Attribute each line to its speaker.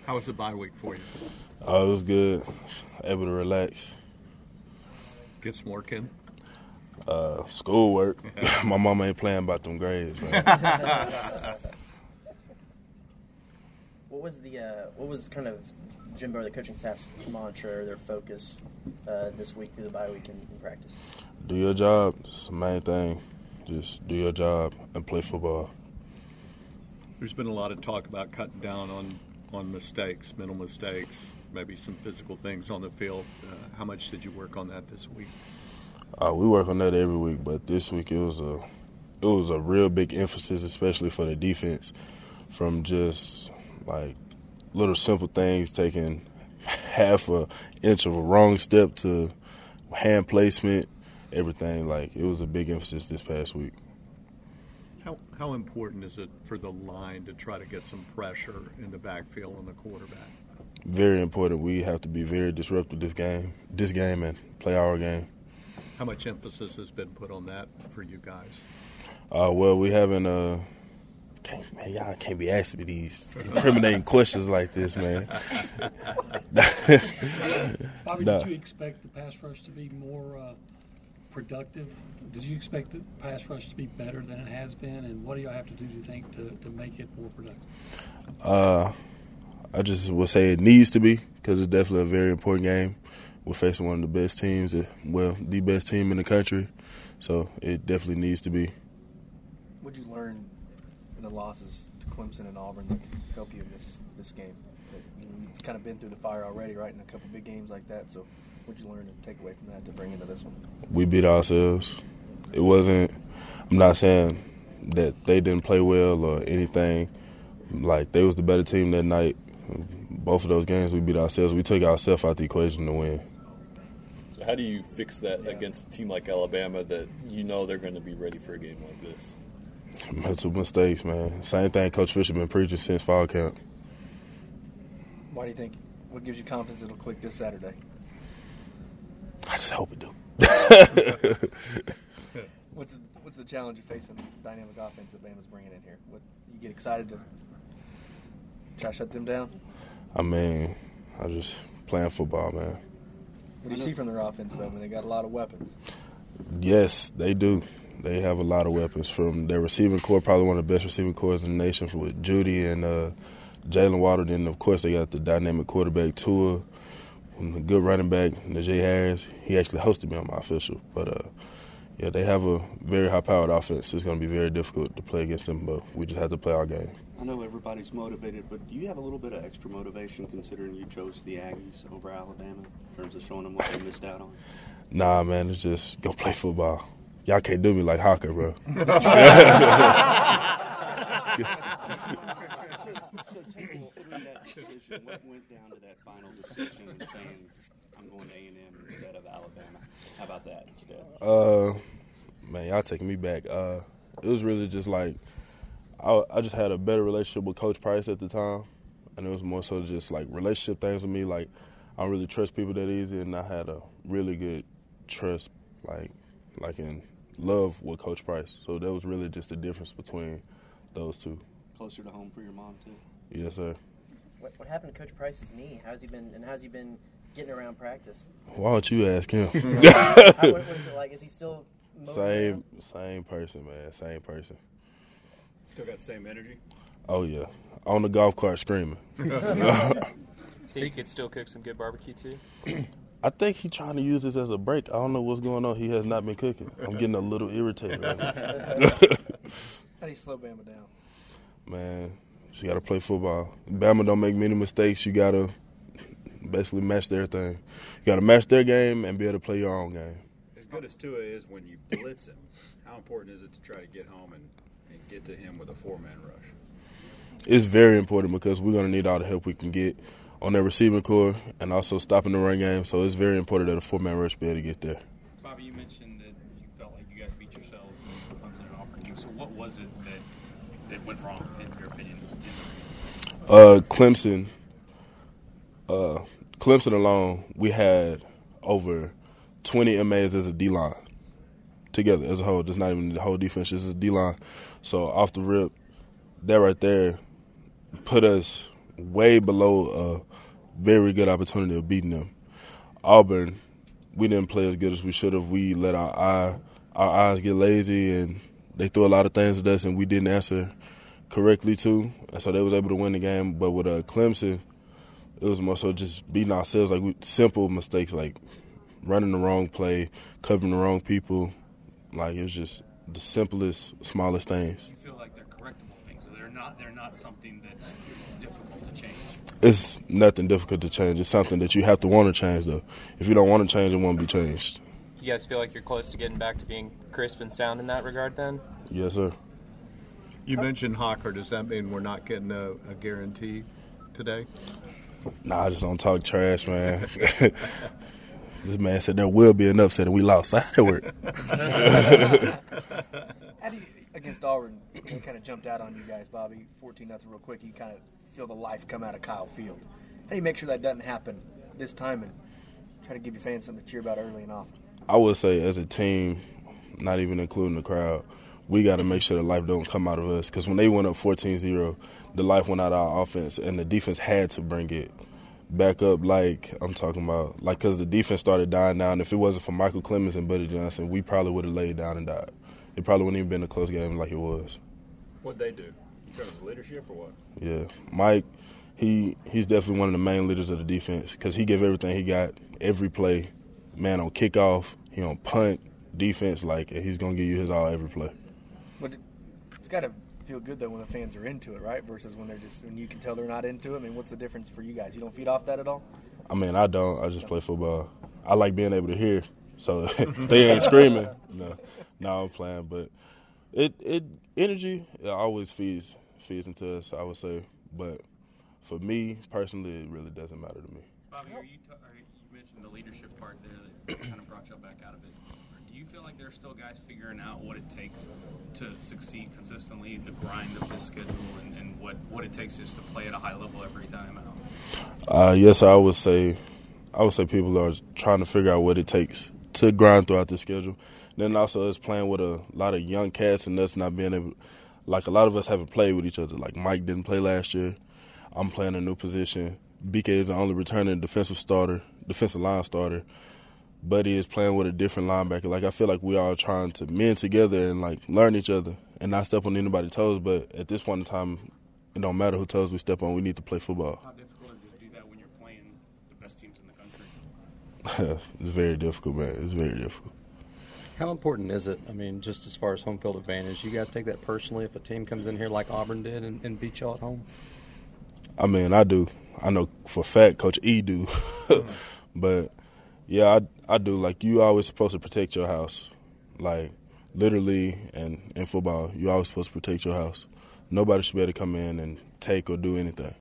Speaker 1: How was the bye week for you?
Speaker 2: It was good. Able to relax.
Speaker 1: Get some work in?
Speaker 2: Schoolwork. My mama ain't playing about them grades, man.
Speaker 3: What was kind of Jimbo, the coaching staff's mantra or their focus this week through the bye week in practice?
Speaker 2: Do your job. It's the main thing. Just do your job and play football.
Speaker 1: There's been a lot of talk about cutting down on mistakes, mental mistakes, maybe some physical things on the field. How much did you work on that this week?
Speaker 2: We work on that every week, but this week it was a real big emphasis, especially for the defense, from just like little simple things, taking half an inch of a wrong step to hand placement, everything. Like, it was a big emphasis this past week.
Speaker 1: How important is it for the line to try to get some pressure in the backfield on the quarterback?
Speaker 2: Very important. We have to be very disruptive this game and play our game.
Speaker 1: How much emphasis has been put on that for you guys?
Speaker 2: Well, we haven't. Man, y'all can't be asking me these incriminating questions like this, man.
Speaker 4: Bobby, did you expect the pass rush to be more productive? Did you expect the pass rush to be better than it has been? And what do y'all have to do, do you think, to make it more productive?
Speaker 2: I just will say it needs to be, because it's definitely a very important game. We're facing one of the best teams, the best team in the country, so it definitely needs to be.
Speaker 5: What did you learn in the losses to Clemson and Auburn that could help you in this game? You've kind of been through the fire already, right, in a couple big games like that, so what did you learn and take away from that to bring into this one?
Speaker 2: We beat ourselves. It wasn't – I'm not saying that they didn't play well or anything. Like, they was the better team that night. Both of those games we beat ourselves. We took ourselves out the equation to win.
Speaker 6: So how do you fix that against a team like Alabama that you know they're going to be ready for a game like this?
Speaker 2: Mental mistakes, man. Same thing Coach Fisher been preaching since fall camp.
Speaker 5: Why do you think – what gives you confidence it'll click this Saturday?
Speaker 2: I just hope it do.
Speaker 5: What's the challenge you face in the dynamic offense that Bama's bringing in here? You get excited to try to shut them down?
Speaker 2: I mean, I just playing football, man.
Speaker 5: What do you see from their offense, though? I mean, they got a lot of weapons.
Speaker 2: Yes, they do. They have a lot of weapons. From their receiving corps, probably one of the best receiving corps in the nation, with Judy and Jalen Waddle. Then, of course, they got the dynamic quarterback, Tua, and the good running back, Najee Harris. He actually hosted me on my official. But, yeah, they have a very high-powered offense. It's going to be very difficult to play against them, but we just have to play our game.
Speaker 7: I know everybody's motivated, but do you have a little bit of extra motivation considering you chose the Aggies over Alabama in terms of showing them what they missed out on?
Speaker 2: Nah, man, it's just go play football. Y'all can't do me like Hawker, bro.
Speaker 7: So take us through that decision. What went down to that final decision and saying, I'm going to A&M instead of Alabama? How about that instead?
Speaker 2: Man, y'all taking me back. It was really just like, I just had a better relationship with Coach Price at the time, and it was more so just like relationship things with me. Like, I don't really trust people that easy, and I had a really good trust, like in love with Coach Price. So that was really just the difference between those two.
Speaker 7: Closer to home for your mom too?
Speaker 2: Yes, sir.
Speaker 3: What happened to Coach Price's knee? How's he been getting around practice?
Speaker 2: Why don't you ask him?
Speaker 3: What is it like? Is he still
Speaker 2: same person, man. Same person.
Speaker 6: Still got the same energy?
Speaker 2: Oh, yeah. On the golf cart screaming.
Speaker 8: Think he could still cook some good barbecue, too?
Speaker 2: I think he's trying to use this as a break. I don't know what's going on. He has not been cooking. I'm getting a little irritated right now.
Speaker 5: How do you slow Bama down?
Speaker 2: Man, you got to play football. Bama don't make many mistakes. You got to basically match their thing. You got to match their game and be able to play your own game.
Speaker 6: As good as Tua is when you blitz him, how important is it to try to get home and get to him with a four-man rush?
Speaker 2: It's very important because we're going to need all the help we can get on their receiving core and also stopping the run game. So it's very important that a four-man rush be able to get there.
Speaker 9: Bobby, you mentioned that you felt like you guys beat yourselves in Clemson and Auburn. So what was it that went wrong, in your opinion?
Speaker 2: Clemson alone, we had over 20 MAs as a D-line together as a whole. Just not even the whole defense, just as a D-line. So off the rip, that right there put us way below a very good opportunity of beating them. Auburn, we didn't play as good as we should have. We let our eyes get lazy, and they threw a lot of things at us, and we didn't answer correctly too. And so they was able to win the game. But with Clemson, it was more so just beating ourselves, like simple mistakes, like running the wrong play, covering the wrong people. Like, it was just the simplest, smallest things.
Speaker 9: You feel like they're correctable things, so they're not something that's difficult to change.
Speaker 2: It's nothing difficult to change. It's something that you have to want to change, though. If you don't want to change, it won't be changed.
Speaker 8: You guys feel like you're close to getting back to being crisp and sound in that regard, then?
Speaker 2: Yes, sir.
Speaker 1: You mentioned Hawker. Does that mean we're not getting a guarantee today?
Speaker 2: Nah, I just don't talk trash, man. This man said there will be an upset, and we lost. How did it work?
Speaker 5: How do you, against Auburn, it kind of jumped out on you guys, Bobby, 14-0 real quick. You kind of feel the life come out of Kyle Field. How do you make sure that doesn't happen this time and try to give your fans something to cheer about early and often?
Speaker 2: I would say as a team, not even including the crowd, we got to make sure the life don't come out of us. Because when they went up 14-0, the life went out of our offense, and the defense had to bring it back up. Like I'm talking about, like, because the defense started dying down. If it wasn't for Michael Clemens and Buddy Johnson, we probably would have laid down and died. It probably wouldn't even been a close game like it was.
Speaker 6: What'd they do? In terms of leadership or what?
Speaker 2: Yeah, Mike, he's definitely one of the main leaders of the defense because he gave everything he got, every play. Man, on kickoff, he on punt, defense, like, he's going to give you his all every play.
Speaker 5: But it's got to feel good, though, when the fans are into it, right, versus when you can tell they're not into it. I mean, what's the difference for you guys? You don't feed off that at all?
Speaker 2: I mean, I don't. I just play football. I like being able to hear. So if they ain't screaming, no, I'm playing. But energy, it always feeds into us, I would say. But for me, personally, it really doesn't matter to me.
Speaker 9: Bobby, you mentioned the leadership part there that kind of brought you back out of it. Do you feel like there's still guys figuring out what it takes to succeed consistently, the grind of this schedule, and what it takes just to play at a high level every time out?
Speaker 2: Yes, I would say people are trying to figure out what it takes to grind throughout the schedule. Then also us playing with a lot of young cats and us not being able, like, a lot of us haven't played with each other. Like, Mike didn't play last year. I'm playing a new position. BK is the only returning defensive line starter. Buddy is playing with a different linebacker. Like, I feel like we are trying to mend together and, like, learn each other and not step on anybody's toes. But at this point in time, it don't matter whose toes we step on. We need to play football.
Speaker 9: How difficult is it to do that when you're playing the best teams in the country?
Speaker 2: It's very difficult, man. It's very difficult.
Speaker 10: How important is it, I mean, just as far as home field advantage, you guys take that personally if a team comes in here like Auburn did and beat y'all at home?
Speaker 2: I mean, I do. I know for a fact Coach E do. But, yeah, I do. Like, you always supposed to protect your house. Like, literally, and in football, you always supposed to protect your house. Nobody should be able to come in and take or do anything.